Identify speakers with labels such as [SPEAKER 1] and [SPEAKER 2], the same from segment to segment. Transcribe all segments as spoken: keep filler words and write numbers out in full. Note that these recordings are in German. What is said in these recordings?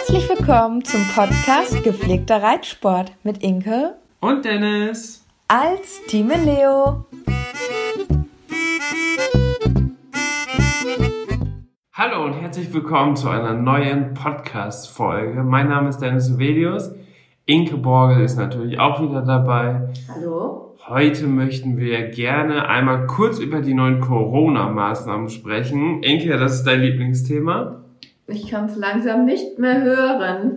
[SPEAKER 1] Herzlich willkommen zum Podcast Gepflegter Reitsport mit Inke
[SPEAKER 2] und Dennis
[SPEAKER 1] als Team Leo.
[SPEAKER 2] Hallo und herzlich willkommen zu einer neuen Podcast-Folge. Mein Name ist Dennis Uvelius. Inke Borgel ist natürlich auch wieder dabei.
[SPEAKER 1] Hallo.
[SPEAKER 2] Heute möchten wir gerne einmal kurz über die neuen Corona-Maßnahmen sprechen. Inke, das ist dein Lieblingsthema?
[SPEAKER 3] Ich kann es langsam nicht mehr hören.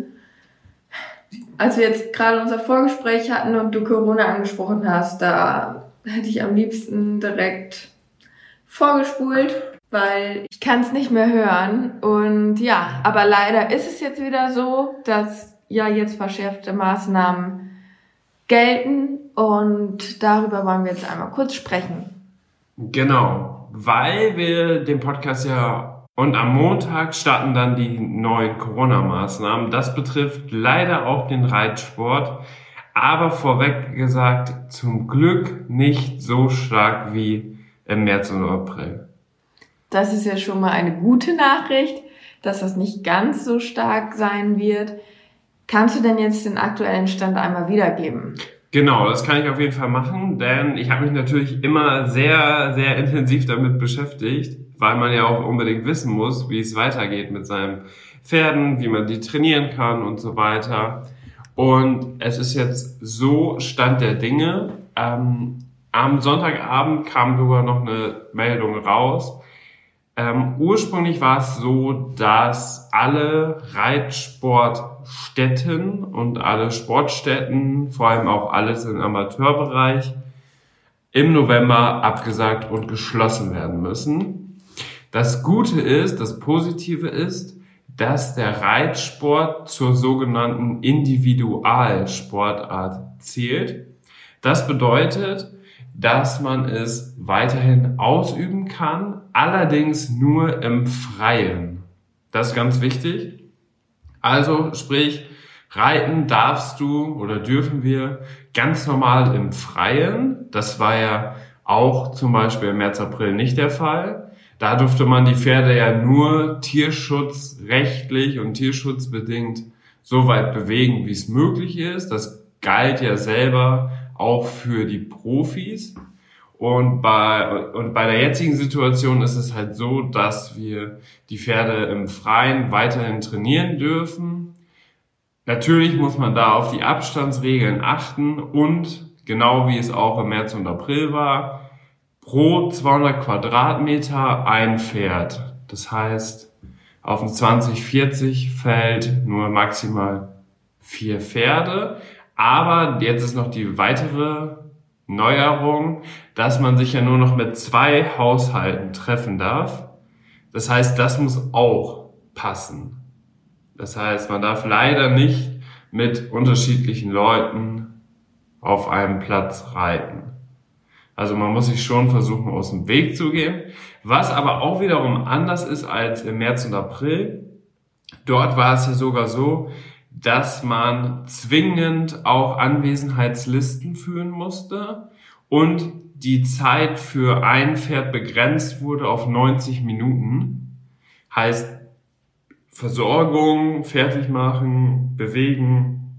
[SPEAKER 3] Als wir jetzt gerade unser Vorgespräch hatten und du Corona angesprochen hast, da hätte ich am liebsten direkt vorgespult, weil ich kann es nicht mehr hören. Und ja, aber leider ist es jetzt wieder so, dass ja jetzt verschärfte Maßnahmen gelten und darüber wollen wir jetzt einmal kurz sprechen.
[SPEAKER 2] Genau, weil wir den Podcast ja und am Montag starten dann die neuen Corona-Maßnahmen. Das betrifft leider auch den Reitsport, aber vorweg gesagt, zum Glück nicht so stark wie im März und April.
[SPEAKER 3] Das ist ja schon mal eine gute Nachricht, dass das nicht ganz so stark sein wird. Kannst du denn jetzt den aktuellen Stand einmal wiedergeben?
[SPEAKER 2] Genau, das kann ich auf jeden Fall machen, denn ich habe mich natürlich immer sehr, sehr intensiv damit beschäftigt, weil man ja auch unbedingt wissen muss, wie es weitergeht mit seinen Pferden, wie man die trainieren kann und so weiter. Und es ist jetzt so Stand der Dinge. Ähm, am Sonntagabend kam sogar noch eine Meldung raus. Ähm, ursprünglich war es so, dass alle Reitsportstätten und alle Sportstätten, vor allem auch alles im Amateurbereich, im November abgesagt und geschlossen werden müssen. Das Gute ist, das Positive ist, dass der Reitsport zur sogenannten Individualsportart zählt. Das bedeutet, dass man es weiterhin ausüben kann, allerdings nur im Freien. Das ist ganz wichtig. Also sprich, reiten darfst du oder dürfen wir ganz normal im Freien. Das war ja auch zum Beispiel im März, April nicht der Fall. Da durfte man die Pferde ja nur tierschutzrechtlich und tierschutzbedingt so weit bewegen, wie es möglich ist. Das galt ja selber auch für die Profis. Und bei, und bei der jetzigen Situation ist es halt so, dass wir die Pferde im Freien weiterhin trainieren dürfen. Natürlich muss man da auf die Abstandsregeln achten und genau wie es auch im März und April war, pro zweihundert Quadratmeter ein Pferd. Das heißt, auf ein zwanzig vierzig Feld nur maximal vier Pferde. Aber jetzt ist noch die weitere Neuerung, dass man sich ja nur noch mit zwei Haushalten treffen darf. Das heißt, das muss auch passen. Das heißt, man darf leider nicht mit unterschiedlichen Leuten auf einem Platz reiten. Also man muss sich schon versuchen, aus dem Weg zu gehen. Was aber auch wiederum anders ist als im März und April. Dort war es ja sogar so, dass man zwingend auch Anwesenheitslisten führen musste und die Zeit für ein Pferd begrenzt wurde auf neunzig Minuten. Heißt Versorgung, Fertigmachen, Bewegen,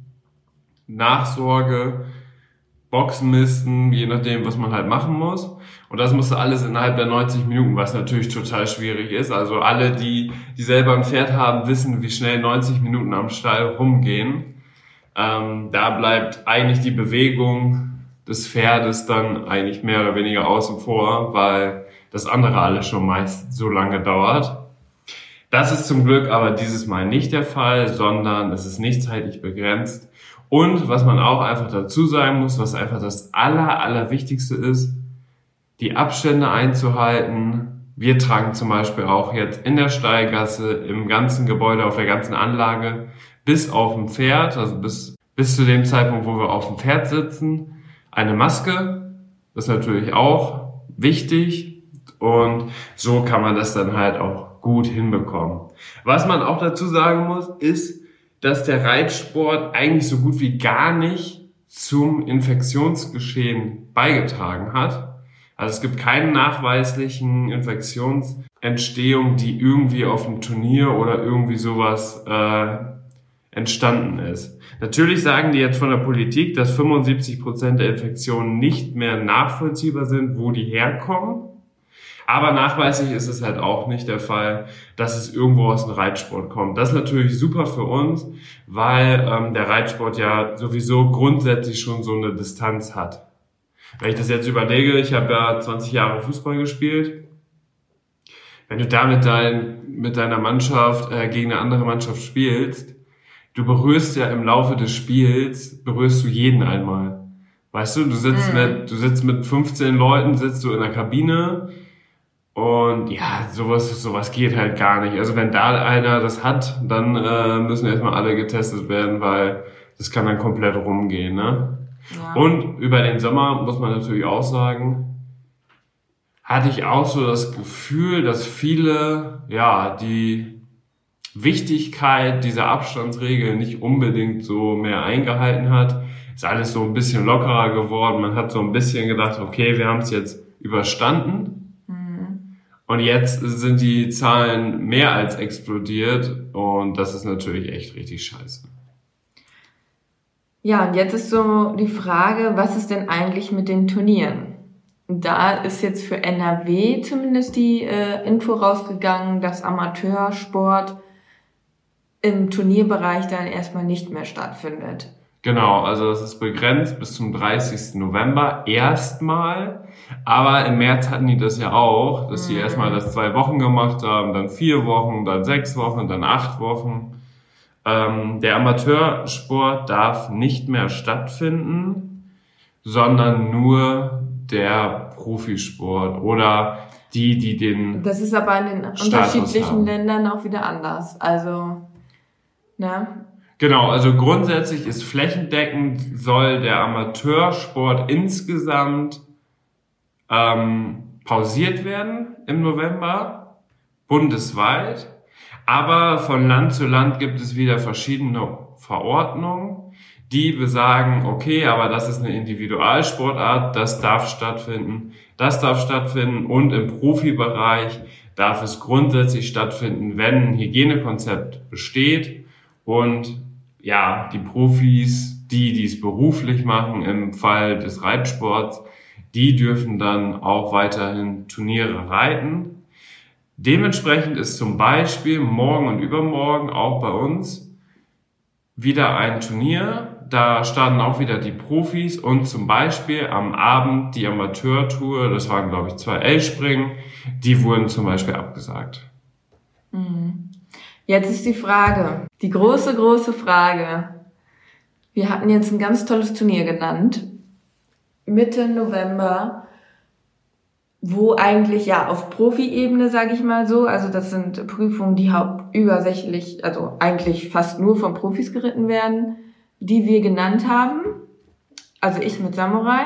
[SPEAKER 2] Nachsorge, Boxenmisten, je nachdem, was man halt machen muss. Und das musste alles innerhalb der neunzig Minuten, was natürlich total schwierig ist. Also alle, die, die selber ein Pferd haben, wissen, wie schnell neunzig Minuten am Stall rumgehen. Ähm, da bleibt eigentlich die Bewegung des Pferdes dann eigentlich mehr oder weniger außen vor, weil das andere alles schon meist so lange dauert. Das ist zum Glück aber dieses Mal nicht der Fall, sondern es ist nicht zeitlich begrenzt. Und was man auch einfach dazu sagen muss, was einfach das Aller, Allerwichtigste ist, die Abstände einzuhalten. Wir tragen zum Beispiel auch jetzt in der Stallgasse, im ganzen Gebäude, auf der ganzen Anlage, bis auf dem Pferd, also bis, bis zu dem Zeitpunkt, wo wir auf dem Pferd sitzen, eine Maske. Das ist natürlich auch wichtig und so kann man das dann halt auch gut hinbekommen. Was man auch dazu sagen muss, ist, dass der Reitsport eigentlich so gut wie gar nicht zum Infektionsgeschehen beigetragen hat. Also es gibt keine nachweislichen Infektionsentstehungen, die irgendwie auf dem Turnier oder irgendwie sowas äh, entstanden ist. Natürlich sagen die jetzt von der Politik, dass fünfundsiebzig Prozent der Infektionen nicht mehr nachvollziehbar sind, wo die herkommen. Aber nachweislich ist es halt auch nicht der Fall, dass es irgendwo aus dem Reitsport kommt. Das ist natürlich super für uns, weil ähm, der Reitsport ja sowieso grundsätzlich schon so eine Distanz hat. Wenn ich das jetzt überlege, ich habe ja zwanzig Jahre Fußball gespielt. Wenn du da mit, dein, mit deiner Mannschaft äh, gegen eine andere Mannschaft spielst, du berührst ja im Laufe des Spiels, berührst du jeden einmal. Weißt du, du sitzt, mhm. mit, du sitzt mit fünfzehn Leuten, sitzt du in der Kabine und ja, sowas, sowas geht halt gar nicht. Also wenn da einer das hat, dann äh, müssen erstmal alle getestet werden, weil das kann dann komplett rumgehen, ne? Ja. Und über den Sommer muss man natürlich auch sagen, hatte ich auch so das Gefühl, dass viele, ja, die Wichtigkeit dieser Abstandsregeln nicht unbedingt so mehr eingehalten hat. Ist alles so ein bisschen lockerer geworden. Man hat so ein bisschen gedacht, okay, wir haben es jetzt überstanden. Mhm. Und jetzt sind die Zahlen mehr als explodiert. Und das ist natürlich echt richtig scheiße.
[SPEAKER 3] Ja, und jetzt ist so die Frage, was ist denn eigentlich mit den Turnieren? Da ist jetzt für N R W zumindest die äh, Info rausgegangen, dass Amateursport im Turnierbereich dann erstmal nicht mehr stattfindet.
[SPEAKER 2] Genau, also das ist begrenzt bis zum dreißigsten November erstmal. Aber im März hatten die das ja auch, dass sie mhm. erstmal das zwei Wochen gemacht haben, dann vier Wochen, dann sechs Wochen, dann acht Wochen. Ähm, der Amateursport darf nicht mehr stattfinden, sondern nur der Profisport oder die, die den
[SPEAKER 3] Das ist aber in den
[SPEAKER 2] Status
[SPEAKER 3] unterschiedlichen
[SPEAKER 2] haben.
[SPEAKER 3] Ländern auch wieder anders. Also, ne?
[SPEAKER 2] Genau, also grundsätzlich ist flächendeckend, soll der Amateursport insgesamt ähm, pausiert werden im November, bundesweit. Aber von Land zu Land gibt es wieder verschiedene Verordnungen, die besagen, okay, aber das ist eine Individualsportart, das darf stattfinden, das darf stattfinden und im Profibereich darf es grundsätzlich stattfinden, wenn ein Hygienekonzept besteht und ja, die Profis, die dies beruflich machen im Fall des Reitsports, die dürfen dann auch weiterhin Turniere reiten. Dementsprechend ist zum Beispiel morgen und übermorgen auch bei uns wieder ein Turnier. Da starten auch wieder die Profis und zum Beispiel am Abend die Amateurtour, das waren glaube ich zwei L-Springen, die wurden zum Beispiel abgesagt.
[SPEAKER 3] Jetzt ist die Frage, die große, große Frage. Wir hatten jetzt ein ganz tolles Turnier genannt, Mitte November, wo eigentlich ja auf Profi-Ebene, sage ich mal so, also das sind Prüfungen, die hauptübersächlich, also eigentlich fast nur von Profis geritten werden, die wir genannt haben, also ich mit Samurai.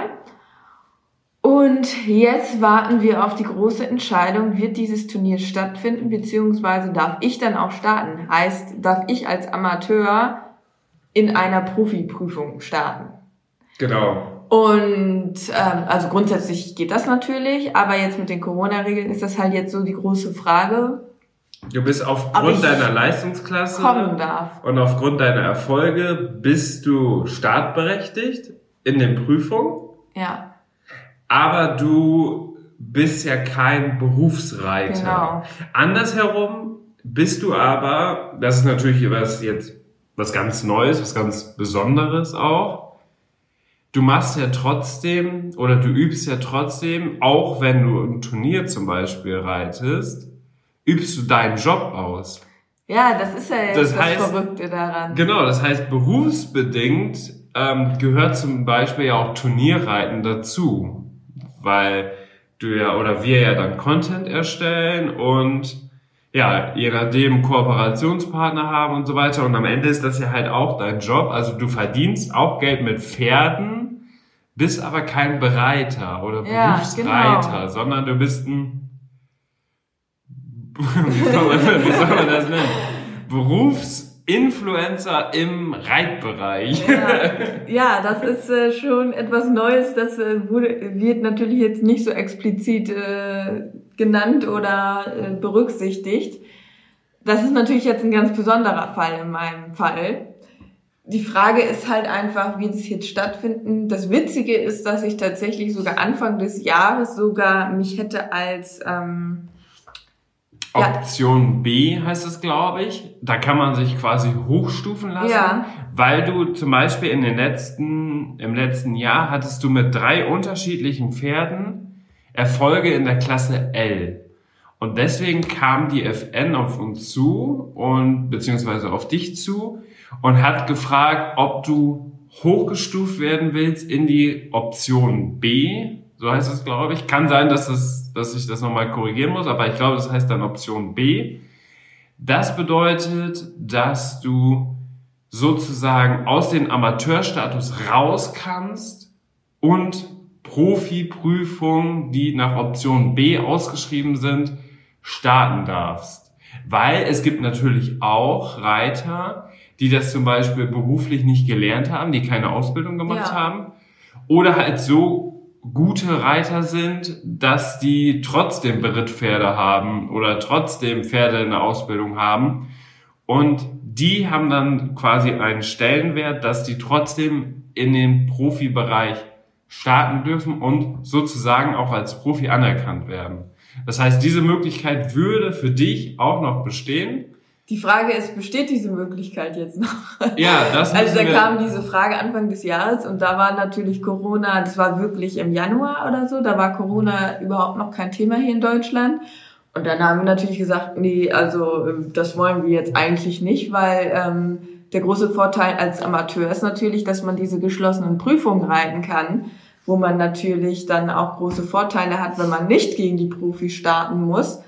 [SPEAKER 3] Und jetzt warten wir auf die große Entscheidung, wird dieses Turnier stattfinden, beziehungsweise darf ich dann auch starten? Heißt, darf ich als Amateur in einer Profiprüfung starten?
[SPEAKER 2] Genau.
[SPEAKER 3] Und ähm, also grundsätzlich geht das natürlich, aber jetzt mit den Corona-Regeln ist das halt jetzt so die große Frage.
[SPEAKER 2] Du bist aufgrund deiner Leistungsklasse
[SPEAKER 3] kommen darf.
[SPEAKER 2] Und aufgrund deiner Erfolge bist du startberechtigt in den Prüfungen.
[SPEAKER 3] Ja.
[SPEAKER 2] Aber du bist ja kein Berufsreiter.
[SPEAKER 3] Genau.
[SPEAKER 2] Andersherum bist du aber, das ist natürlich was jetzt was ganz Neues, was ganz Besonderes auch. Du machst ja trotzdem oder du übst ja trotzdem, auch wenn du ein Turnier zum Beispiel reitest, übst du deinen Job aus.
[SPEAKER 3] Ja, das ist ja jetzt das,
[SPEAKER 2] das heißt,
[SPEAKER 3] Verrückte daran.
[SPEAKER 2] Genau, das heißt berufsbedingt ähm, gehört zum Beispiel ja auch Turnierreiten dazu, weil du ja oder wir ja dann Content erstellen und ja, je nachdem Kooperationspartner haben und so weiter und am Ende ist das ja halt auch dein Job, also du verdienst auch Geld mit Pferden, bist aber kein Bereiter oder
[SPEAKER 3] ja,
[SPEAKER 2] Berufsreiter,
[SPEAKER 3] genau.
[SPEAKER 2] sondern du bist ein wie soll man, wie soll man das nennen? Berufsinfluencer im Reitbereich.
[SPEAKER 3] Ja, ja, das ist äh, schon etwas Neues. Das äh, wurde, wird natürlich jetzt nicht so explizit äh, genannt oder äh, berücksichtigt. Das ist natürlich jetzt ein ganz besonderer Fall in meinem Fall. die Frage ist halt einfach, wie es jetzt stattfinden. Das Witzige ist, dass ich tatsächlich sogar Anfang des Jahres sogar mich hätte als ähm,
[SPEAKER 2] Option ja. B heißt es, glaube ich. Da kann man sich quasi hochstufen lassen,
[SPEAKER 3] ja.
[SPEAKER 2] weil du zum Beispiel in den letzten, im letzten Jahr hattest du mit drei unterschiedlichen Pferden Erfolge in der Klasse L. Und deswegen kam die F N auf uns zu und beziehungsweise auf dich zu und hat gefragt, ob du hochgestuft werden willst in die Option B. So heißt es, glaube ich. Kann sein, dass es, dass ich das nochmal korrigieren muss, aber ich glaube, das heißt dann Option B. Das bedeutet, dass du sozusagen aus dem Amateurstatus raus kannst und Profi-Prüfungen, die nach Option B ausgeschrieben sind, starten darfst. Weil es gibt natürlich auch Reiter, die das zum Beispiel beruflich nicht gelernt haben, die keine Ausbildung gemacht
[SPEAKER 3] ja.
[SPEAKER 2] haben oder halt so gute Reiter sind, dass die trotzdem Berittpferde haben oder trotzdem Pferde in der Ausbildung haben und die haben dann quasi einen Stellenwert, dass die trotzdem in den Profibereich starten dürfen und sozusagen auch als Profi anerkannt werden. Das heißt, diese Möglichkeit würde für dich auch noch bestehen.
[SPEAKER 3] Die Frage ist, besteht diese Möglichkeit jetzt noch?
[SPEAKER 2] Ja, das
[SPEAKER 3] Also da
[SPEAKER 2] wir
[SPEAKER 3] kam diese Frage Anfang des Jahres und da war natürlich Corona, das war wirklich im Januar oder so, da war Corona überhaupt noch kein Thema hier in Deutschland. Und dann haben wir natürlich gesagt, nee, also das wollen wir jetzt eigentlich nicht, weil ähm, der große Vorteil als Amateur ist natürlich, dass man diese geschlossenen Prüfungen reiten kann, wo man natürlich dann auch große Vorteile hat, wenn man nicht gegen die Profis starten muss.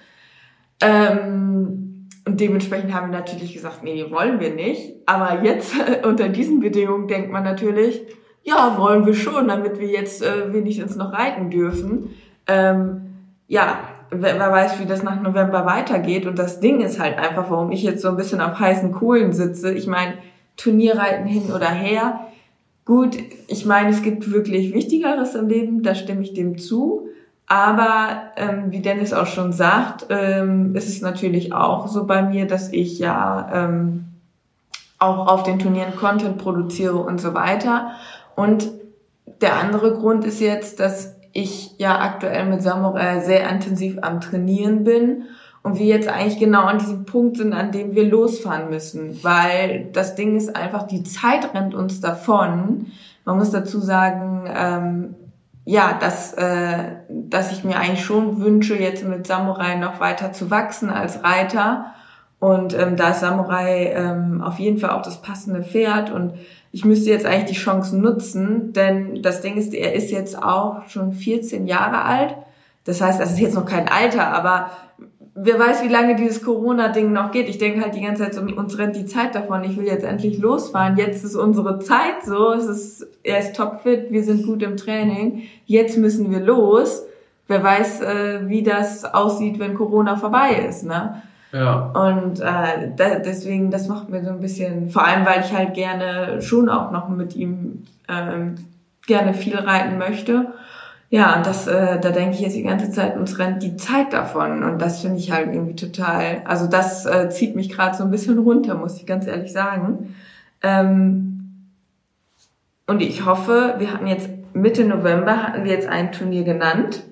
[SPEAKER 3] Ähm, Und dementsprechend haben wir natürlich gesagt, nee, wollen wir nicht. Aber jetzt unter diesen Bedingungen denkt man natürlich, ja, wollen wir schon, damit wir jetzt äh, wenigstens noch reiten dürfen. Ähm, ja, wer, wer weiß, wie das nach November weitergeht. Und das Ding ist halt einfach, warum ich jetzt so ein bisschen auf heißen Kohlen sitze. Ich meine, Turnierreiten hin oder her. Gut, ich meine, es gibt wirklich Wichtigeres im Leben, da stimme ich dem zu. Aber ähm, wie Dennis auch schon sagt, ähm, ist es natürlich auch so bei mir, dass ich ja ähm, auch auf den Turnieren Content produziere und so weiter. Und der andere Grund ist jetzt, dass ich ja aktuell mit Samurai sehr intensiv am Trainieren bin und wir jetzt eigentlich genau an diesem Punkt sind, an dem wir losfahren müssen. Weil das Ding ist einfach, die Zeit rennt uns davon. Man muss dazu sagen, ähm, ja, dass, äh, dass ich mir eigentlich schon wünsche, jetzt mit Samurai noch weiter zu wachsen als Reiter. Und ähm, da ist Samurai ähm, auf jeden Fall auch das passende Pferd. Und ich müsste jetzt eigentlich die Chancen nutzen, denn das Ding ist, er ist jetzt auch schon vierzehn Jahre alt. Das heißt, das ist jetzt noch kein Alter, aber wer weiß, wie lange dieses Corona-Ding noch geht. Ich denke halt die ganze Zeit, so, uns rennt die Zeit davon. Ich will jetzt endlich losfahren. Jetzt ist unsere Zeit so. Es ist, er ist topfit, wir sind gut im Training. Jetzt müssen wir los. Wer weiß, äh, wie das aussieht, wenn Corona vorbei ist, ne?
[SPEAKER 2] Ja.
[SPEAKER 3] Und äh, da, deswegen, das macht mir so ein bisschen, vor allem, weil ich halt gerne schon auch noch mit ihm ähm, gerne viel reiten möchte. Ja, und das, äh, da denke ich jetzt die ganze Zeit, uns rennt die Zeit davon. Und das finde ich halt irgendwie total, also das äh, zieht mich gerade so ein bisschen runter, muss ich ganz ehrlich sagen. Ähm, und ich hoffe, wir hatten jetzt Mitte November, hatten wir jetzt ein Turnier genannt.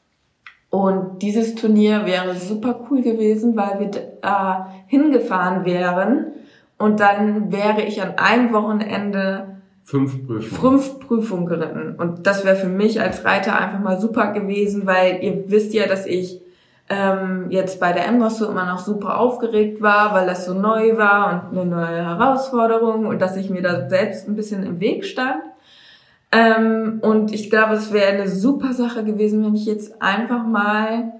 [SPEAKER 3] Und dieses Turnier wäre super cool gewesen, weil wir äh, hingefahren wären. Und dann wäre ich an einem Wochenende
[SPEAKER 2] Fünf Prüfungen.
[SPEAKER 3] Fünf Prüfungen geritten. Und das wäre für mich als Reiter einfach mal super gewesen, weil ihr wisst ja, dass ich ähm, jetzt bei der M-Dressur immer noch super aufgeregt war, weil das so neu war und eine neue Herausforderung und dass ich mir da selbst ein bisschen im Weg stand. Ähm, und ich glaube, es wäre eine super Sache gewesen, wenn ich jetzt einfach mal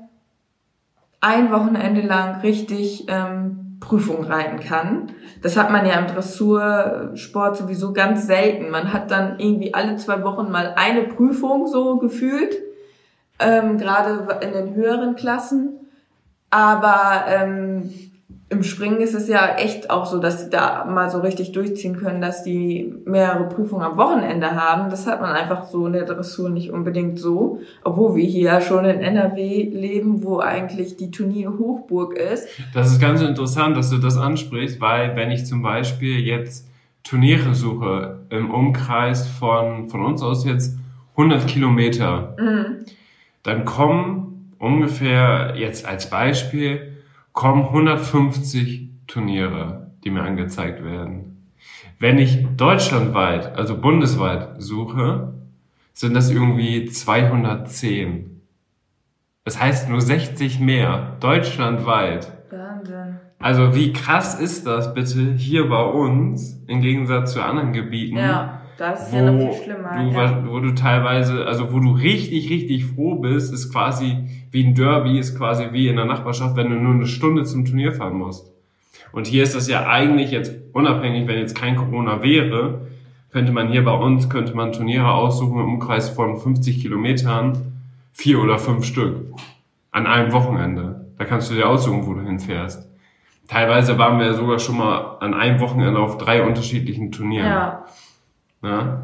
[SPEAKER 3] ein Wochenende lang richtig ähm, Prüfung reiten kann. Das hat man ja im Dressursport sowieso ganz selten. Man hat dann irgendwie alle zwei Wochen mal eine Prüfung so gefühlt, ähm, gerade in den höheren Klassen. Aber ähm, im Springen ist es ja echt auch so, dass die da mal so richtig durchziehen können, dass die mehrere Prüfungen am Wochenende haben. Das hat man einfach so in der Dressur nicht unbedingt so. Obwohl wir hier ja schon in N R W leben, wo eigentlich die Turnierhochburg ist.
[SPEAKER 2] Das ist ganz interessant, dass du das ansprichst, weil wenn ich zum Beispiel jetzt Turniere suche im Umkreis von, von uns aus jetzt hundert Kilometer,
[SPEAKER 3] Mhm.
[SPEAKER 2] dann kommen ungefähr, jetzt als Beispiel, kommen hundertfünfzig Turniere, die mir angezeigt werden. Wenn ich deutschlandweit, also bundesweit suche, sind das irgendwie zweihundertzehn. Das heißt nur sechzig mehr, deutschlandweit.
[SPEAKER 3] Wahnsinn.
[SPEAKER 2] Also wie krass ist das bitte hier bei uns, im Gegensatz zu anderen Gebieten,
[SPEAKER 3] Ja, das ist
[SPEAKER 2] wo,
[SPEAKER 3] ja noch viel schlimmer.
[SPEAKER 2] du,
[SPEAKER 3] ja.
[SPEAKER 2] wo du teilweise, also wo du richtig, richtig froh bist, ist quasi wie ein Derby, ist quasi wie in der Nachbarschaft, wenn du nur eine Stunde zum Turnier fahren musst. Und hier ist das ja eigentlich jetzt unabhängig, wenn jetzt kein Corona wäre, könnte man hier bei uns, könnte man Turniere aussuchen im Umkreis von fünfzig Kilometern, vier oder fünf Stück, an einem Wochenende. Da kannst du dir aussuchen, wo du hinfährst. Teilweise waren wir sogar schon mal an einem Wochenende auf drei unterschiedlichen Turnieren.
[SPEAKER 3] Ja.
[SPEAKER 2] Ja?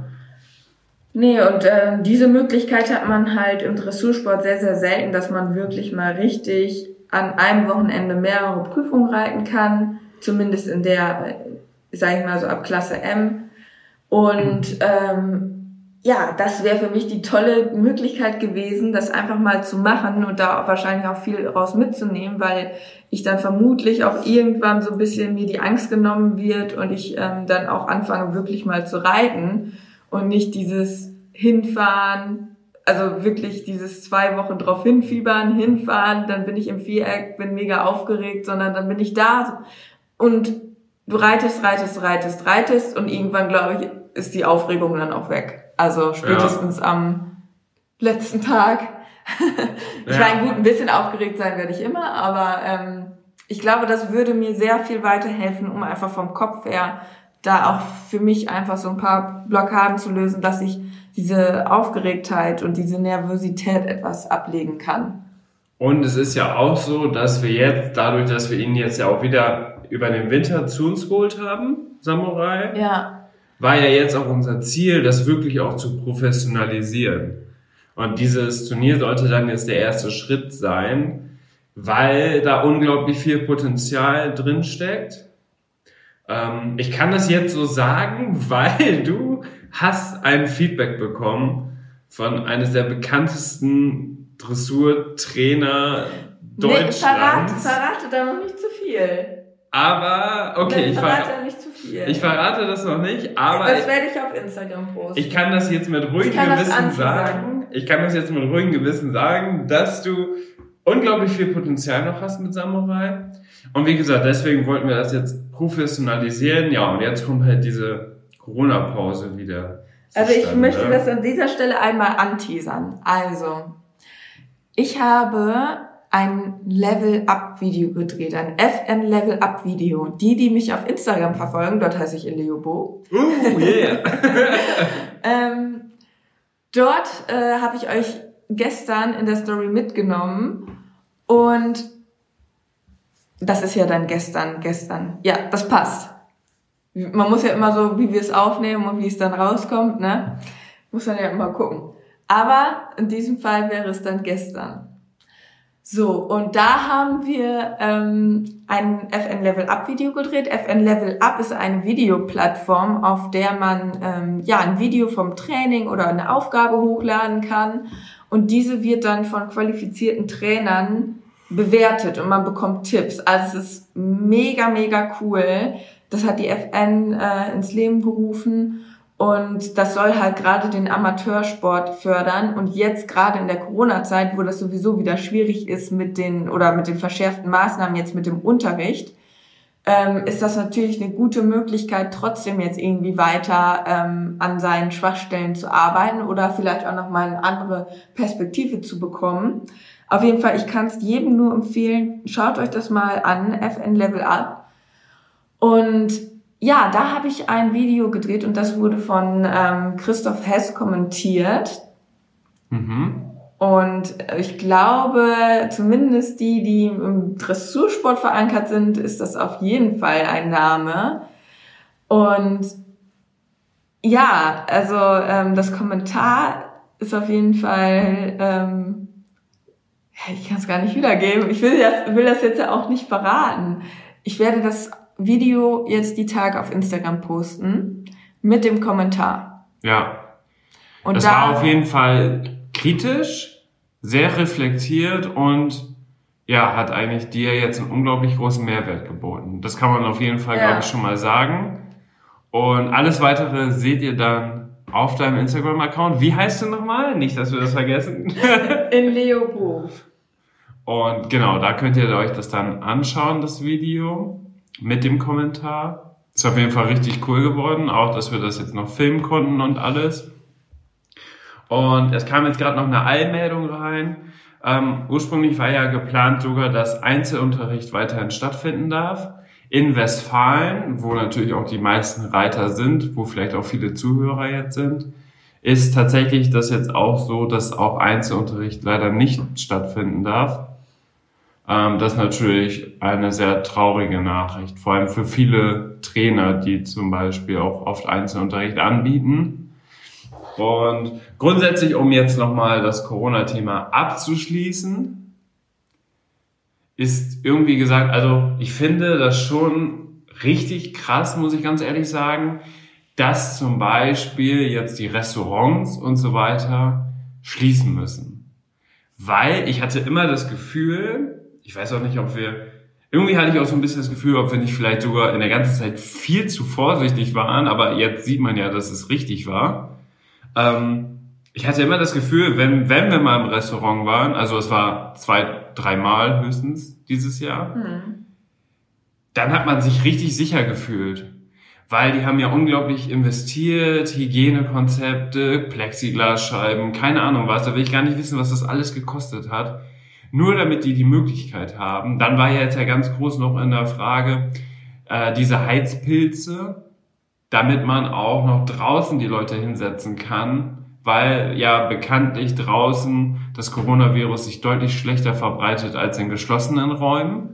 [SPEAKER 3] Nee, und ähm, diese Möglichkeit hat man halt im Dressursport sehr, sehr selten, dass man wirklich mal richtig an einem Wochenende mehrere Prüfungen reiten kann, zumindest in der, äh, sag ich mal so ab Klasse M. Und ähm, ja, das wäre für mich die tolle Möglichkeit gewesen, das einfach mal zu machen und da auch wahrscheinlich auch viel raus mitzunehmen, weil ich dann vermutlich auch irgendwann so ein bisschen mir die Angst genommen wird und ich ähm, dann auch anfange wirklich mal zu reiten und nicht dieses Hinfahren, also wirklich dieses zwei Wochen drauf hinfiebern, hinfahren, dann bin ich im Viereck, bin mega aufgeregt, sondern dann bin ich da und du reitest, reitest, reitest, reitest und irgendwann, glaube ich, ist die Aufregung dann auch weg. Also spätestens ja. am letzten Tag. Ich
[SPEAKER 2] ja.
[SPEAKER 3] meine, gut, ein bisschen aufgeregt sein werde ich immer, aber ähm, ich glaube, das würde mir sehr viel weiterhelfen, um einfach vom Kopf her da auch für mich einfach so ein paar Blockaden zu lösen, dass ich diese Aufgeregtheit und diese Nervosität etwas ablegen kann.
[SPEAKER 2] Und es ist ja auch so, dass wir jetzt, dadurch, dass wir ihn jetzt ja auch wieder über den Winter zu uns geholt haben, Samurai,
[SPEAKER 3] ja.
[SPEAKER 2] war ja jetzt auch unser Ziel, das wirklich auch zu professionalisieren. Und dieses Turnier sollte dann jetzt der erste Schritt sein, weil da unglaublich viel Potenzial drin steckt. Ähm, ich kann das jetzt so sagen, weil du hast ein Feedback bekommen von eines der bekanntesten Dressurtrainer Deutschlands.
[SPEAKER 3] Nee, verrate, verrate da noch nicht zu viel.
[SPEAKER 2] Aber, okay, ich
[SPEAKER 3] verrate
[SPEAKER 2] verrate,
[SPEAKER 3] nicht zu viel.
[SPEAKER 2] ich verrate das noch nicht, aber
[SPEAKER 3] das werde ich auf Instagram posten.
[SPEAKER 2] ich kann das jetzt mit ruhigem Gewissen sagen, ich kann das jetzt mit ruhigem Gewissen sagen, dass du unglaublich viel Potenzial noch hast mit Samurai. Und wie gesagt, deswegen wollten wir das jetzt professionalisieren. Ja, und jetzt kommt halt diese Corona-Pause wieder.
[SPEAKER 3] Also ich
[SPEAKER 2] zustande.
[SPEAKER 3] möchte das an dieser Stelle einmal anteasern. Also, ich habe ein Level-Up-Video gedreht, ein F N-Level-Up-Video. Die, die mich auf Instagram verfolgen, dort heiße ich Eleobo.
[SPEAKER 2] Uh, yeah.
[SPEAKER 3] ähm, dort äh, habe ich euch gestern in der Story mitgenommen und das ist ja dann gestern, gestern. Ja, das passt. Man muss ja immer so, wie wir es aufnehmen und wie es dann rauskommt, ne? Muss man ja immer gucken. Aber in diesem Fall wäre es dann gestern. So, und da haben wir ähm, ein F N-Level-Up-Video gedreht. F N-Level-Up ist eine Videoplattform, auf der man ähm, ja ein Video vom Training oder eine Aufgabe hochladen kann. Und diese wird dann von qualifizierten Trainern bewertet und man bekommt Tipps. Also es ist mega, mega cool. Das hat die F N äh, ins Leben gerufen. Und das soll halt gerade den Amateursport fördern. Und jetzt gerade in der Corona-Zeit, wo das sowieso wieder schwierig ist mit den oder mit den verschärften Maßnahmen jetzt mit dem Unterricht, ähm, ist das natürlich eine gute Möglichkeit, trotzdem jetzt irgendwie weiter ähm, an seinen Schwachstellen zu arbeiten oder vielleicht auch nochmal eine andere Perspektive zu bekommen. Auf jeden Fall, ich kann es jedem nur empfehlen, schaut euch das mal an, F N-Level-Up. Und ja, da habe ich ein Video gedreht und das wurde von ähm, Christoph Hess kommentiert.
[SPEAKER 2] Mhm.
[SPEAKER 3] Und ich glaube, zumindest die, die im Dressursport verankert sind, ist das auf jeden Fall ein Name. Und ja, also ähm, das Kommentar ist auf jeden Fall, ähm, ich kann es gar nicht wiedergeben. Ich will das, will das jetzt ja auch nicht verraten. Ich werde das Video jetzt die Tage auf Instagram posten mit dem Kommentar.
[SPEAKER 2] Ja.
[SPEAKER 3] Und
[SPEAKER 2] das
[SPEAKER 3] da,
[SPEAKER 2] war auf jeden Fall kritisch, sehr reflektiert und ja, hat eigentlich dir jetzt einen unglaublich großen Mehrwert geboten. Das kann man auf jeden Fall,
[SPEAKER 3] Ja.
[SPEAKER 2] glaube ich, schon mal sagen. Und alles Weitere seht ihr dann auf deinem Instagram-Account. Wie heißt du nochmal? Nicht, dass wir das vergessen.
[SPEAKER 3] in Leopold.
[SPEAKER 2] Und genau, da könnt ihr euch das dann anschauen, das Video mit dem Kommentar. Ist auf jeden Fall richtig cool geworden, auch dass wir das jetzt noch filmen konnten und alles. Und es kam jetzt gerade noch eine Eilmeldung rein. Ähm, ursprünglich war ja geplant sogar, dass Einzelunterricht weiterhin stattfinden darf. In Westfalen, wo natürlich auch die meisten Reiter sind, wo vielleicht auch viele Zuhörer jetzt sind, ist tatsächlich das jetzt auch so, dass auch Einzelunterricht leider nicht stattfinden darf. Ähm, das ist natürlich eine sehr traurige Nachricht, vor allem für viele Trainer, die zum Beispiel auch oft Einzelunterricht anbieten. Und grundsätzlich, um jetzt nochmal das Corona-Thema abzuschließen, ist irgendwie gesagt, also ich finde das schon richtig krass, muss ich ganz ehrlich sagen, dass zum Beispiel jetzt die Restaurants und so weiter schließen müssen. Weil ich hatte immer das Gefühl, ich weiß auch nicht, ob wir, irgendwie hatte ich auch so ein bisschen das Gefühl, ob wir nicht vielleicht sogar in der ganzen Zeit viel zu vorsichtig waren, aber jetzt sieht man ja, dass es richtig war. Ähm, ich hatte immer das Gefühl, wenn, wenn wir mal im Restaurant waren, also es war zwei, dreimal höchstens dieses Jahr,
[SPEAKER 3] Hm.
[SPEAKER 2] dann hat man sich richtig sicher gefühlt. Weil die haben ja unglaublich investiert, Hygienekonzepte, Plexiglasscheiben, keine Ahnung was, da will ich gar nicht wissen, was das alles gekostet hat. Nur damit die die Möglichkeit haben. Dann war ja jetzt ja ganz groß noch in der Frage, äh, diese Heizpilze, damit man auch noch draußen die Leute hinsetzen kann, weil ja bekanntlich draußen das Coronavirus sich deutlich schlechter verbreitet als in geschlossenen Räumen.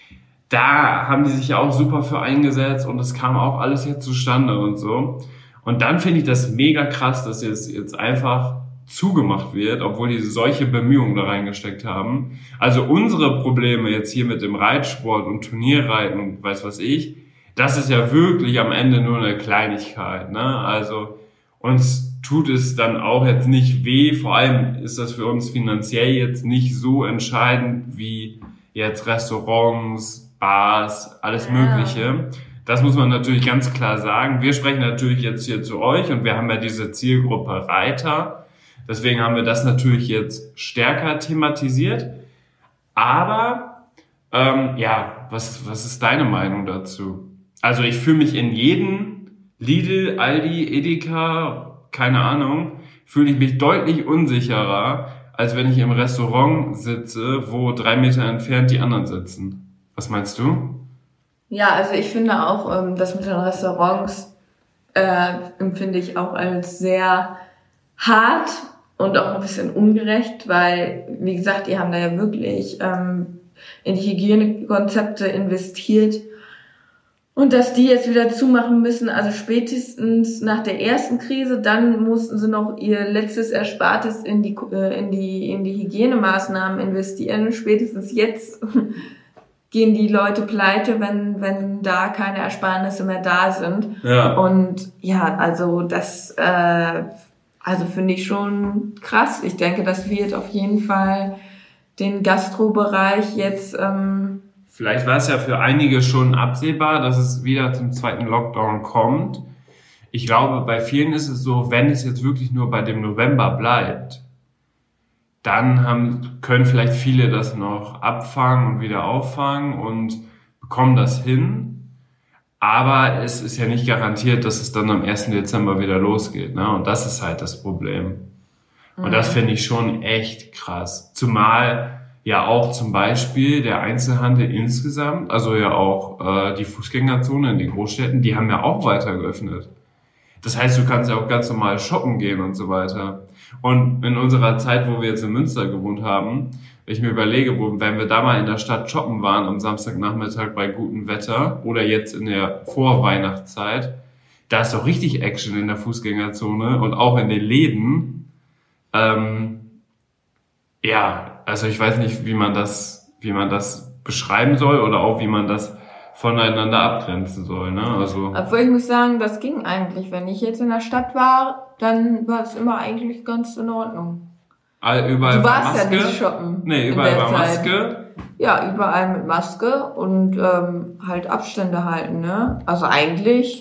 [SPEAKER 2] Da haben die sich ja auch super für eingesetzt und das kam auch alles jetzt zustande und so. Und dann finde ich das mega krass, dass jetzt, jetzt einfach zugemacht wird, obwohl die solche Bemühungen da reingesteckt haben. Also unsere Probleme jetzt hier mit dem Reitsport und Turnierreiten und weiß was ich, das ist ja wirklich am Ende nur eine Kleinigkeit, ne? Also uns tut es dann auch jetzt nicht weh, vor allem ist das für uns finanziell jetzt nicht so entscheidend wie jetzt Restaurants, Bars, alles
[SPEAKER 3] Ja.
[SPEAKER 2] Mögliche. Das muss man natürlich ganz klar sagen. Wir sprechen natürlich jetzt hier zu euch und wir haben ja diese Zielgruppe Reiter. Deswegen haben wir das natürlich jetzt stärker thematisiert. Aber ähm, ja, was, was ist deine Meinung dazu? Also ich fühle mich in jedem Lidl, Aldi, Edeka, keine Ahnung, fühle ich mich deutlich unsicherer, als wenn ich im Restaurant sitze, wo drei Meter entfernt die anderen sitzen. Was meinst du?
[SPEAKER 3] Ja, also ich finde auch, ähm, das mit den Restaurants äh, empfinde ich auch als sehr hart und auch ein bisschen ungerecht, weil, wie gesagt, die haben da ja wirklich ähm, in die Hygienekonzepte investiert. Und dass die jetzt wieder zumachen müssen, also spätestens nach der ersten Krise, dann mussten sie noch ihr letztes Erspartes in die, äh, in die, in die Hygienemaßnahmen investieren. Spätestens jetzt gehen die Leute pleite, wenn, wenn da keine Ersparnisse mehr da sind.
[SPEAKER 2] Ja.
[SPEAKER 3] Und ja, also das, äh, also finde ich schon krass. Ich denke, das wird auf jeden Fall den Gastrobereich jetzt, ähm,
[SPEAKER 2] Vielleicht war es ja für einige schon absehbar, dass es wieder zum zweiten Lockdown kommt. Ich glaube, bei vielen ist es so, wenn es jetzt wirklich nur bei dem November bleibt, dann haben, können vielleicht viele das noch abfangen und wieder auffangen und bekommen das hin. Aber es ist ja nicht garantiert, dass es dann am ersten Dezember wieder losgeht, ne? Und das ist halt das Problem. Und das finde ich schon echt krass. Zumal ja auch zum Beispiel der Einzelhandel insgesamt, also ja auch äh, die Fußgängerzone in den Großstädten, die haben ja auch weiter geöffnet. Das heißt, du kannst ja auch ganz normal shoppen gehen und so weiter. Und in unserer Zeit, wo wir jetzt in Münster gewohnt haben, wenn ich mir überlege, wo, wenn wir da mal in der Stadt shoppen waren am Samstagnachmittag bei gutem Wetter oder jetzt in der Vorweihnachtszeit, da ist doch richtig Action in der Fußgängerzone und auch in den Läden. Ähm, ja, also ich weiß nicht, wie man das, wie man das beschreiben soll oder auch wie man das voneinander abgrenzen soll, ne? Also.
[SPEAKER 3] Obwohl ich muss sagen, das ging eigentlich. Wenn ich jetzt in der Stadt war, dann war es immer eigentlich ganz in Ordnung.
[SPEAKER 2] All, überall
[SPEAKER 3] du
[SPEAKER 2] war
[SPEAKER 3] warst
[SPEAKER 2] Maske.
[SPEAKER 3] ja nicht shoppen.
[SPEAKER 2] Nee, überall war Maske.
[SPEAKER 3] Ja, überall mit Maske und ähm, halt Abstände halten, ne? Also eigentlich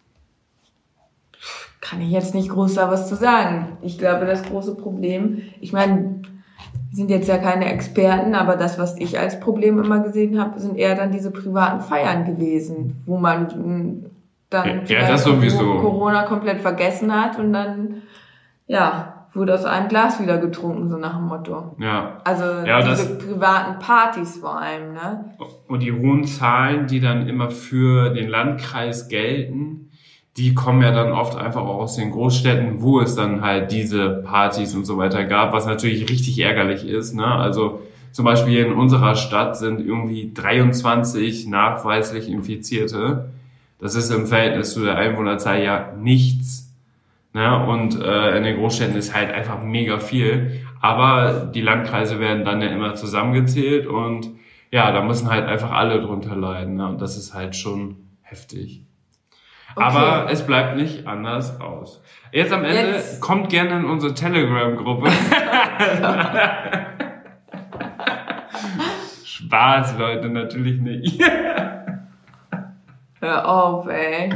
[SPEAKER 3] kann ich jetzt nicht groß da was zu sagen. Ich glaube, das große Problem, ich meine, wir sind jetzt ja keine Experten, aber das, was ich als Problem immer gesehen habe, sind eher dann diese privaten Feiern gewesen, wo man dann
[SPEAKER 2] ja, das sowieso.
[SPEAKER 3] Corona komplett vergessen hat und dann, ja, wurde aus einem Glas wieder getrunken, so nach dem Motto.
[SPEAKER 2] Ja.
[SPEAKER 3] Also
[SPEAKER 2] ja,
[SPEAKER 3] diese
[SPEAKER 2] das,
[SPEAKER 3] privaten Partys vor allem, ne?
[SPEAKER 2] Und die hohen Zahlen, die dann immer für den Landkreis gelten, die kommen ja dann oft einfach auch aus den Großstädten, wo es dann halt diese Partys und so weiter gab, was natürlich richtig ärgerlich ist, ne? Also zum Beispiel in unserer Stadt sind irgendwie dreiundzwanzig nachweislich Infizierte. Das ist im Verhältnis zu der Einwohnerzahl ja nichts. Ne? Und äh, in den Großstädten ist halt einfach mega viel. Aber die Landkreise werden dann ja immer zusammengezählt und ja, da müssen halt einfach alle drunter leiden. Ne? Und das ist halt schon heftig. Okay. Aber es bleibt nicht anders aus. Jetzt am Ende Jetzt. kommt gerne in unsere Telegram-Gruppe. Spaß, Leute, natürlich nicht.
[SPEAKER 3] Hör auf, ey.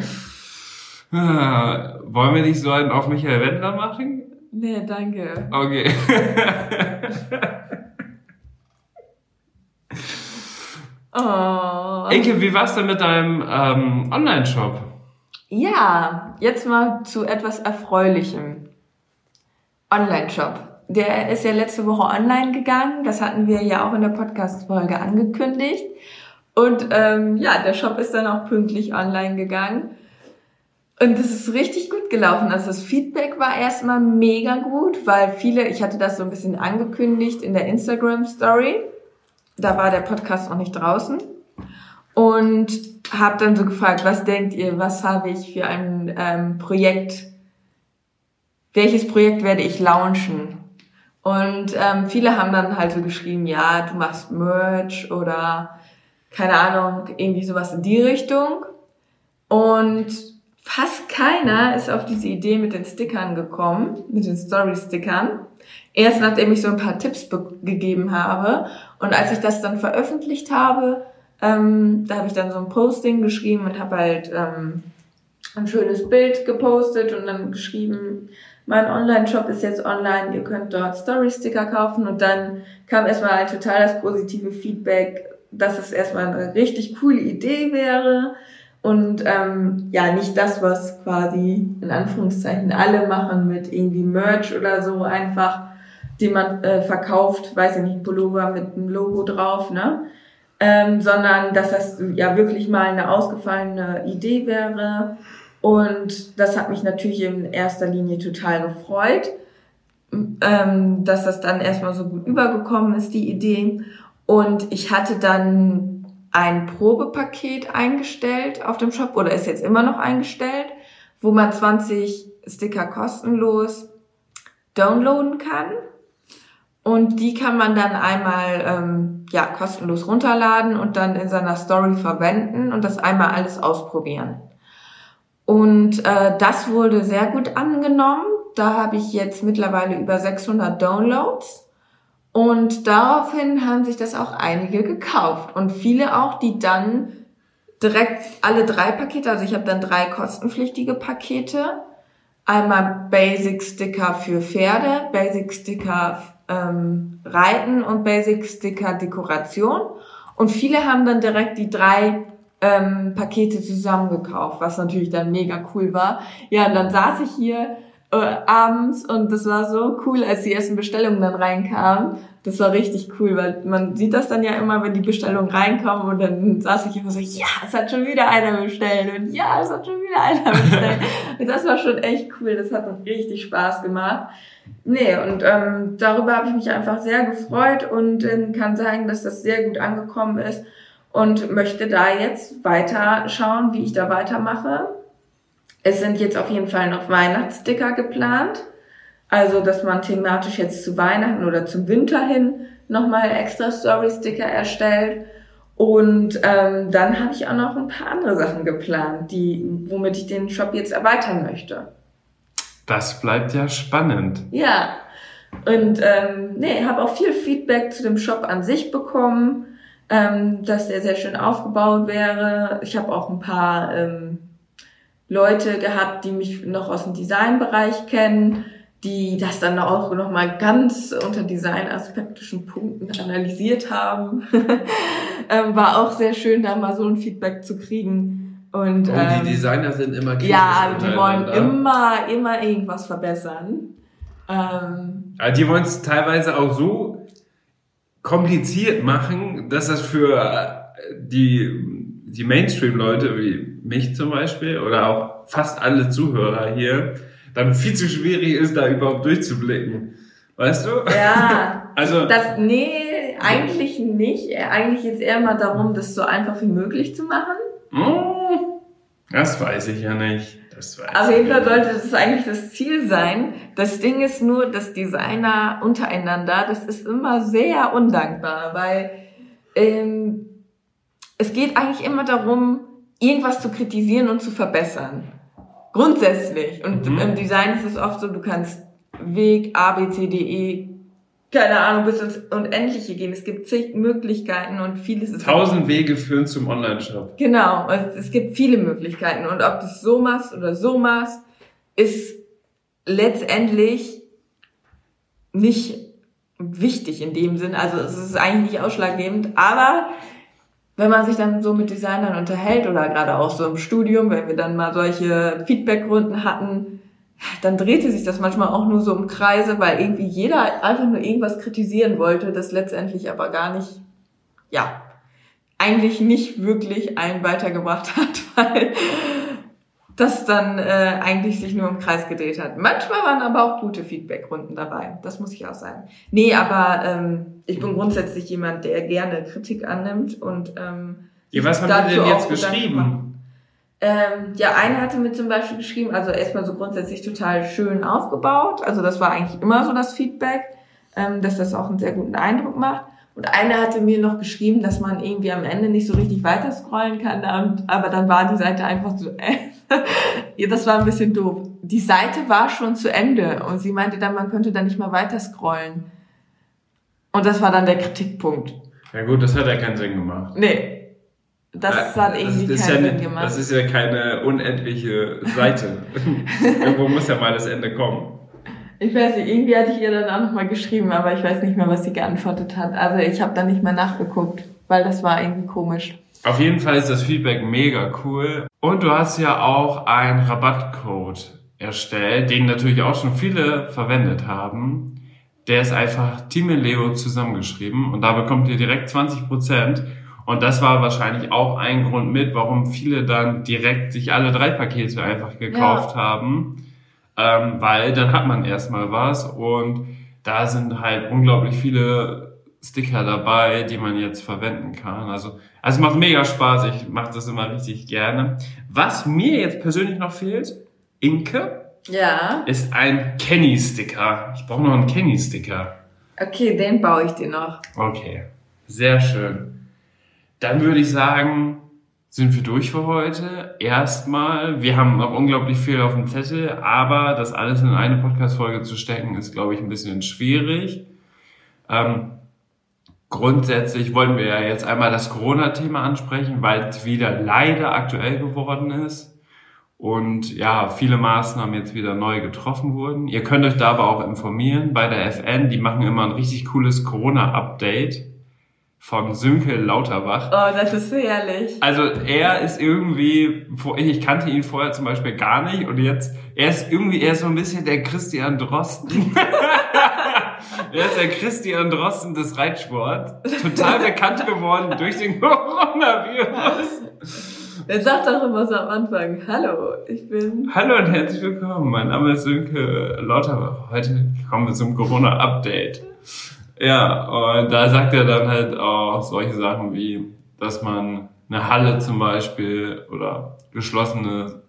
[SPEAKER 2] Wollen wir nicht so einen auf Michael Wendler machen?
[SPEAKER 3] Nee, danke.
[SPEAKER 2] Okay.
[SPEAKER 3] Oh.
[SPEAKER 2] Inke, wie war's denn mit deinem ähm, Online-Shop?
[SPEAKER 3] Ja, jetzt mal zu etwas Erfreulichem. Online-Shop. Der ist ja letzte Woche online gegangen. Das hatten wir ja auch in der Podcast-Folge angekündigt. Und ähm, ja, der Shop ist dann auch pünktlich online gegangen. Und das ist richtig gut gelaufen. Also das Feedback war erstmal mega gut, weil viele, ich hatte das so ein bisschen angekündigt in der Instagram-Story. Da war der Podcast noch nicht draußen. Und habe dann so gefragt, was denkt ihr, was habe ich für ein ähm, Projekt, welches Projekt werde ich launchen? Und ähm, viele haben dann halt so geschrieben, ja, du machst Merch oder keine Ahnung, irgendwie sowas in die Richtung. Und fast keiner ist auf diese Idee mit den Stickern gekommen, mit den Story-Stickern. Erst nachdem ich so ein paar Tipps be- gegeben habe. Und als ich das dann veröffentlicht habe, ähm, da habe ich dann so ein Posting geschrieben und habe halt ähm, ein schönes Bild gepostet und dann geschrieben, mein Online-Shop ist jetzt online, ihr könnt dort Story-Sticker kaufen. Und dann kam erstmal halt total das positive Feedback, dass es erstmal eine richtig coole Idee wäre. Und ähm, ja, nicht das, was quasi in Anführungszeichen alle machen mit irgendwie Merch oder so einfach, den man äh, verkauft, weiß ich nicht, ein Pullover mit einem Logo drauf, ne? Ähm, sondern dass das ja wirklich mal eine ausgefallene Idee wäre. Und das hat mich natürlich in erster Linie total gefreut, ähm, dass das dann erstmal so gut übergekommen ist, die Idee. Und ich hatte dann ein Probepaket eingestellt auf dem Shop, oder ist jetzt immer noch eingestellt, wo man zwanzig Sticker kostenlos downloaden kann. Und die kann man dann einmal ähm, ja kostenlos runterladen und dann in seiner Story verwenden und das einmal alles ausprobieren. Und äh, das wurde sehr gut angenommen. Da habe ich jetzt mittlerweile über sechshundert Downloads. Und daraufhin haben sich das auch einige gekauft. Und viele auch, die dann direkt alle drei Pakete, also ich habe dann drei kostenpflichtige Pakete. Einmal Basic Sticker für Pferde, Basic Sticker ähm, Reiten und Basic Sticker Dekoration. Und viele haben dann direkt die drei ähm, Pakete zusammengekauft, was natürlich dann mega cool war. Ja, und dann saß ich hier äh, abends und das war so cool, als die ersten Bestellungen dann reinkamen. Das war richtig cool, weil man sieht das dann ja immer, wenn die Bestellungen reinkommen und dann saß ich immer so, ja, es hat schon wieder einer bestellt und ja, es hat schon wieder einer bestellt. Und das war schon echt cool, das hat uns richtig Spaß gemacht. Nee, und ähm, darüber habe ich mich einfach sehr gefreut und äh, kann sagen, dass das sehr gut angekommen ist und möchte da jetzt weiter schauen, wie ich da weitermache. Es sind jetzt auf jeden Fall noch Weihnachtssticker geplant. Also, dass man thematisch jetzt zu Weihnachten oder zum Winter hin nochmal extra Story-Sticker erstellt. Und ähm, dann habe ich auch noch ein paar andere Sachen geplant, die, womit ich den Shop jetzt erweitern möchte.
[SPEAKER 2] Das bleibt ja spannend.
[SPEAKER 3] Ja, und ähm, nee, habe auch viel Feedback zu dem Shop an sich bekommen, ähm, dass der sehr schön aufgebaut wäre. Ich habe auch ein paar ähm, Leute gehabt, die mich noch aus dem Designbereich kennen, die das dann auch nochmal ganz unter designaspektischen Punkten analysiert haben. ähm, war auch sehr schön, da mal so ein Feedback zu kriegen. Und,
[SPEAKER 2] oh,
[SPEAKER 3] ähm,
[SPEAKER 2] die Designer sind immer kritisch.
[SPEAKER 3] Ja, die wollen immer, immer irgendwas verbessern. Ähm,
[SPEAKER 2] Aber die wollen es teilweise auch so kompliziert machen, dass das für die, die Mainstream-Leute wie mich zum Beispiel oder auch fast alle Zuhörer hier dann viel zu schwierig ist, da überhaupt durchzublicken. Weißt du?
[SPEAKER 3] Ja.
[SPEAKER 2] Also.
[SPEAKER 3] Das, nee, eigentlich nicht. Eigentlich geht es eher mal darum, das so einfach wie möglich zu machen.
[SPEAKER 2] Das weiß ich ja nicht. Das weiß
[SPEAKER 3] Auf jeden Fall sollte das eigentlich das Ziel sein. Das Ding ist nur, dass Designer untereinander, das ist immer sehr undankbar, weil ähm, es geht eigentlich immer darum, irgendwas zu kritisieren und zu verbessern. Grundsätzlich. Und mhm. im Design ist es oft so, du kannst Weg A, B, C, D, E, keine Ahnung, bis ins Unendliche gehen. Es gibt zig Möglichkeiten und vieles ist...
[SPEAKER 2] Tausend Wege führen zum Online-Shop.
[SPEAKER 3] Genau, also es gibt viele Möglichkeiten. Und ob du es so machst oder so machst, ist letztendlich nicht wichtig in dem Sinn. Also es ist eigentlich nicht ausschlaggebend, aber... Wenn man sich dann so mit Designern unterhält oder gerade auch so im Studium, wenn wir dann mal solche Feedbackrunden hatten, dann drehte sich das manchmal auch nur so im Kreise, weil irgendwie jeder einfach nur irgendwas kritisieren wollte, das letztendlich aber gar nicht, ja, eigentlich nicht wirklich einen weitergebracht hat, weil das dann äh, eigentlich sich nur im Kreis gedreht hat. Manchmal waren aber auch gute Feedbackrunden dabei, das muss ich auch sagen. Nee, aber ähm, ich bin grundsätzlich jemand, der gerne Kritik annimmt und ähm,
[SPEAKER 2] ja, was haben die denn jetzt geschrieben?
[SPEAKER 3] Ähm, ja, eine hatte mir zum Beispiel geschrieben, also erstmal so grundsätzlich total schön aufgebaut, also das war eigentlich immer so das Feedback, ähm, dass das auch einen sehr guten Eindruck macht. Und eine hatte mir noch geschrieben, dass man irgendwie am Ende nicht so richtig weiter scrollen kann, und, aber dann war die Seite einfach so, äh, ja, das war ein bisschen doof. Die Seite war schon zu Ende und sie meinte dann, man könnte da nicht mal weiter scrollen. Und das war dann der Kritikpunkt.
[SPEAKER 2] Ja gut, das hat ja keinen Sinn gemacht.
[SPEAKER 3] Nee, das ja, hat irgendwie das keinen
[SPEAKER 2] ja
[SPEAKER 3] Sinn gemacht.
[SPEAKER 2] Das ist ja keine unendliche Seite. Irgendwo muss ja mal das Ende kommen.
[SPEAKER 3] Ich weiß nicht, irgendwie hatte ich ihr dann auch nochmal geschrieben, aber ich weiß nicht mehr, was sie geantwortet hat. Also ich habe da nicht mehr nachgeguckt, weil das war irgendwie komisch.
[SPEAKER 2] Auf jeden Fall ist das Feedback mega cool. Und du hast ja auch einen Rabattcode erstellt, den natürlich auch schon viele verwendet haben. Der ist einfach Teameleo zusammengeschrieben und da bekommt ihr direkt zwanzig Prozent. Und das war wahrscheinlich auch ein Grund mit, warum viele dann direkt sich alle drei Pakete einfach gekauft ja. haben. Ähm, weil dann hat man erstmal was und da sind halt unglaublich viele Sticker dabei, die man jetzt verwenden kann. Also, also macht mega Spaß, ich mache das immer richtig gerne. Was mir jetzt persönlich noch fehlt, Inke,
[SPEAKER 3] ja.
[SPEAKER 2] ist ein Kenny-Sticker. Ich brauche noch einen Kenny-Sticker.
[SPEAKER 3] Okay, den baue ich dir noch.
[SPEAKER 2] Okay, sehr schön. Dann würde ich sagen, sind wir durch für heute. Erstmal, wir haben noch unglaublich viel auf dem Zettel, aber das alles in eine Podcast-Folge zu stecken, ist, glaube ich, ein bisschen schwierig. Ähm, grundsätzlich wollen wir ja jetzt einmal das Corona-Thema ansprechen, weil es wieder leider aktuell geworden ist und ja, viele Maßnahmen jetzt wieder neu getroffen wurden. Ihr könnt euch da aber auch informieren bei der F N, die machen immer ein richtig cooles Corona-Update von Sönke Lauterbach.
[SPEAKER 3] Oh, das ist herrlich.
[SPEAKER 2] Also er ist irgendwie, ich kannte ihn vorher zum Beispiel gar nicht und jetzt, er ist irgendwie, er ist so ein bisschen der Christian Drosten. Er ist der Christian Drosten des Reitsports. Total bekannt geworden durch den Coronavirus.
[SPEAKER 3] Er sagt doch immer so am Anfang, hallo, ich bin...
[SPEAKER 2] Hallo und herzlich willkommen, mein Name ist Sönke Lauterbach. Heute kommen wir zum Corona-Update. Ja, und da sagt er dann halt auch solche Sachen wie, dass man eine Halle zum Beispiel oder geschlossene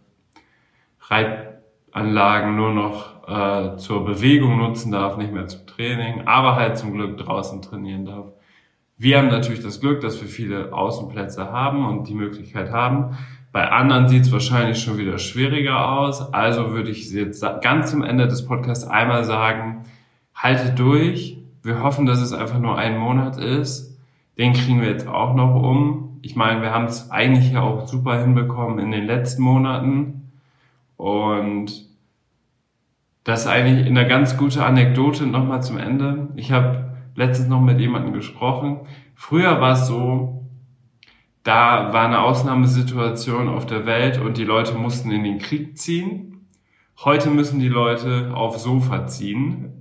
[SPEAKER 2] Reitanlagen nur noch äh, zur Bewegung nutzen darf, nicht mehr zum Training, aber halt zum Glück draußen trainieren darf. Wir haben natürlich das Glück, dass wir viele Außenplätze haben und die Möglichkeit haben. Bei anderen sieht es wahrscheinlich schon wieder schwieriger aus. Also würde ich jetzt ganz zum Ende des Podcasts einmal sagen, haltet durch. Wir hoffen, dass es einfach nur ein Monat ist. Den kriegen wir jetzt auch noch um. Ich meine, wir haben es eigentlich ja auch super hinbekommen in den letzten Monaten. Und das ist eigentlich eine ganz gute Anekdote nochmal zum Ende. Ich habe letztens noch mit jemandem gesprochen. Früher war es so, da war eine Ausnahmesituation auf der Welt und die Leute mussten in den Krieg ziehen. Heute müssen die Leute aufs Sofa ziehen.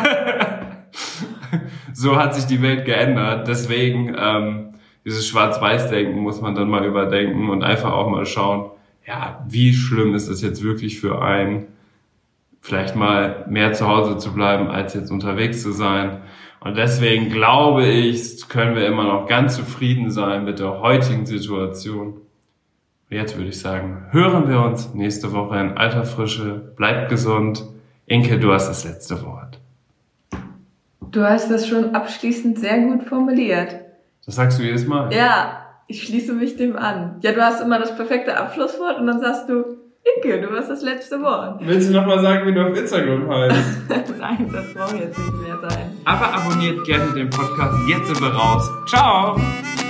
[SPEAKER 2] So hat sich die Welt geändert. Deswegen ähm, dieses Schwarz-Weiß-Denken muss man dann mal überdenken und einfach auch mal schauen, ja, wie schlimm ist es jetzt wirklich für einen, vielleicht mal mehr zu Hause zu bleiben, als jetzt unterwegs zu sein. Und deswegen glaube ich, können wir immer noch ganz zufrieden sein mit der heutigen Situation. Und jetzt würde ich sagen, hören wir uns nächste Woche in alter Frische. Bleibt gesund. Inke, du hast das letzte Wort.
[SPEAKER 3] Du hast das schon abschließend sehr gut formuliert.
[SPEAKER 2] Das sagst du jedes Mal?
[SPEAKER 3] Ja, ich schließe mich dem an. Ja, du hast immer das perfekte Abschlusswort und dann sagst du, Inke, du hast das letzte Wort.
[SPEAKER 2] Willst du nochmal sagen, wie du auf Instagram heißt?
[SPEAKER 3] Nein, das braucht jetzt nicht mehr sein.
[SPEAKER 2] Aber abonniert gerne den Podcast. Jetzt sind wir raus. Ciao!